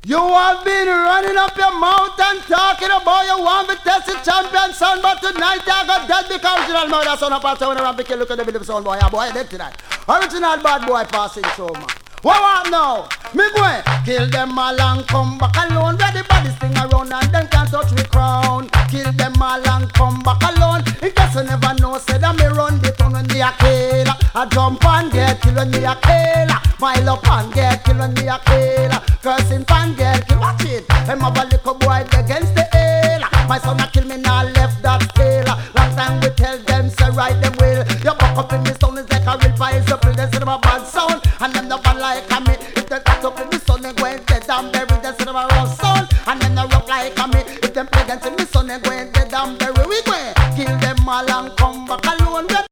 You have been running up your mouth and talking about you want to test the champion son, but tonight I got dead because original murder son of Pastor when I pick look at the video son boy, boy dead tonight. Original bad boy passing through man. What now? Me go kill them all and come back alone. Where the bodies sing around and them can't touch me crown. Kill them all and come back alone. In case you never know, say that me run the town when me a kill. I jump and get killed when me a kill. Mile up and get killed when me a kill. Cursing pan get killed, watch it. Them have a little boy against the hill. My son a kill me now left that scale. Long time we tell them say right them will. You buck up in the sound is like a real fire. So play them say them a bad sound.